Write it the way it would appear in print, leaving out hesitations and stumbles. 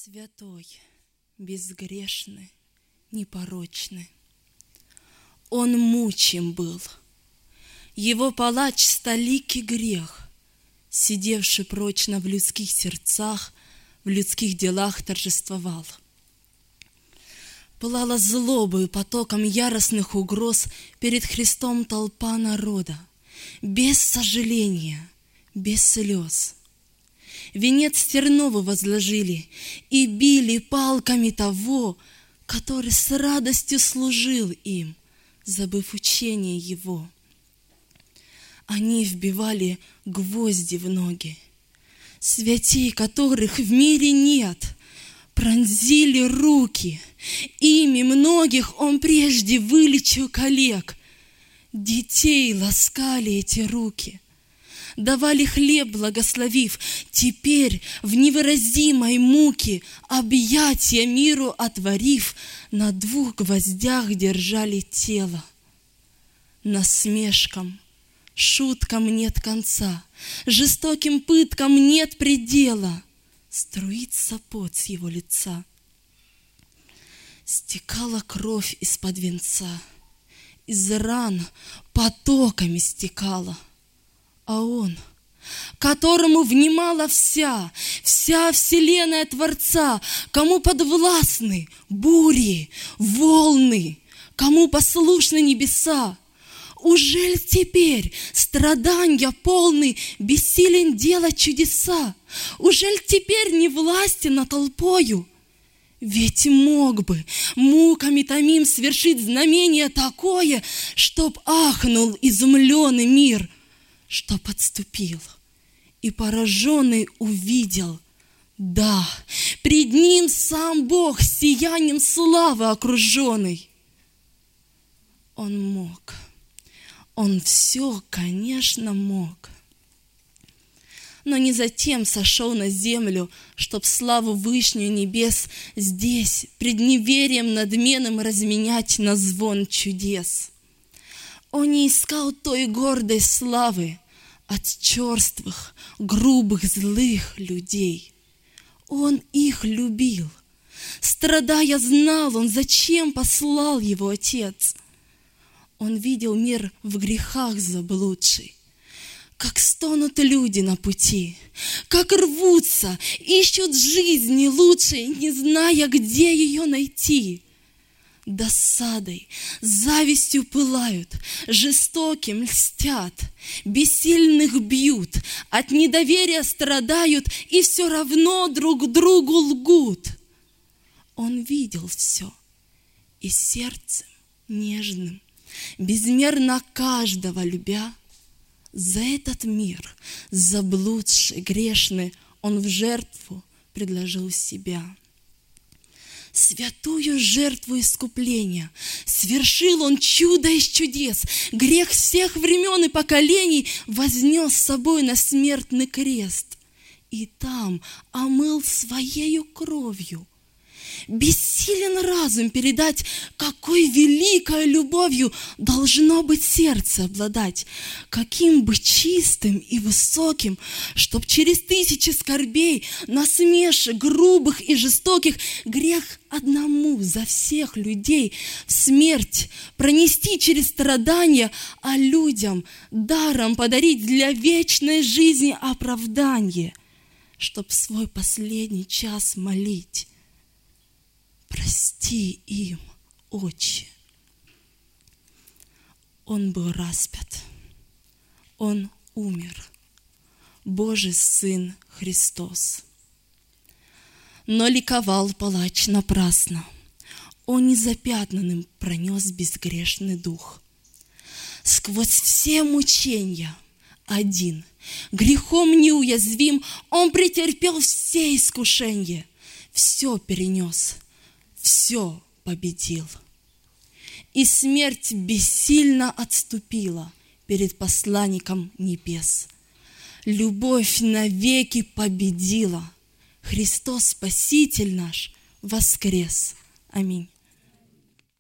Святой, безгрешный, непорочный, Он мучим был. Его палач столикий грех, сидевший прочно в людских сердцах, в людских делах торжествовал. Пылала злобою потоком яростных угроз перед Христом толпа народа, без сожаления, без слез. Венец терновый возложили и били палками того, который с радостью служил им, забыв учение его. Они вбивали гвозди в ноги, святей которых в мире нет, пронзили руки, ими многих он прежде вылечил коллег. Детей ласкали эти руки, давали хлеб, благословив. Теперь в невыразимой муке, объятия миру отворив, на 2 гвоздях держали тело. Насмешкам, шуткам нет конца, жестоким пыткам нет предела. Струится пот с его лица. Стекала кровь из-под венца, из ран потоками стекала. А он, которому внимала вся вселенная Творца, кому подвластны бури, волны, кому послушны небеса, ужель теперь страдания полны бессилен делать чудеса? Ужель теперь не властен над толпою? Ведь мог бы муками томим свершить знамение такое, чтоб ахнул изумленный мир, чтоб отступил и пораженный увидел. Да, пред ним сам Бог сиянием славы окруженный. Он мог. Он все, конечно, мог. Но не затем сошел на землю, чтоб славу вышнюю небес здесь, пред неверием надменным, разменять на звон чудес. Он не искал той гордой славы от черствых, грубых, злых людей. Он их любил. Страдая, знал он, зачем послал его Отец. Он видел мир в грехах заблудший, как стонут люди на пути, как рвутся, ищут жизни лучшей, не зная, где ее найти. Досадой, завистью пылают, жестоким льстят, бессильных бьют, от недоверия страдают и все равно друг другу лгут. Он видел все и сердцем нежным, безмерно каждого любя, за этот мир, заблудший, грешный, он в жертву предложил себя. Святую жертву искупления свершил он чудо из чудес, грех всех времен и поколений вознес с собой на смертный крест и там омыл своею кровью. Бессилен разум передать, какой великой любовью должно быть сердце обладать, каким бы чистым и высоким, чтоб через 1000 скорбей, насмешек грубых и жестоких, грех одному за всех людей в смерть пронести через страдания, а людям даром подарить для вечной жизни оправдание, чтоб свой последний час молить: прости им, Отче. Он был распят, он умер, Божий Сын Христос. Но ликовал палач напрасно, он незапятнанным пронес безгрешный дух. Сквозь все мучения один, грехом неуязвим, он претерпел все искушения, все перенес, все победил. И смерть бессильно отступила перед посланником небес. Любовь навеки победила. Христос, Спаситель наш, воскрес. Аминь.